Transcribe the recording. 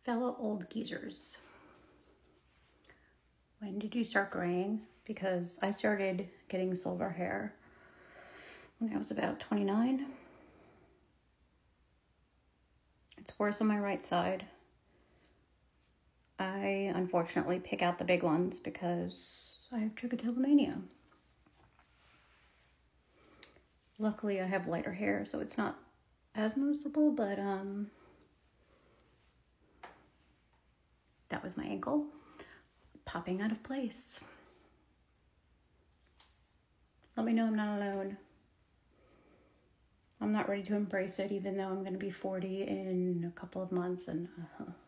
Fellow old geezers, when did you start graying? Because I started getting silver hair when I was about 29. It's worse on my right side. I unfortunately pick out the big ones because I have trichotillomania. Luckily, I have lighter hair, so it's not as noticeable, but that was my ankle popping out of place. Let me know I'm not alone. I'm not ready to embrace it, even though I'm going to be 40 in a couple of months, and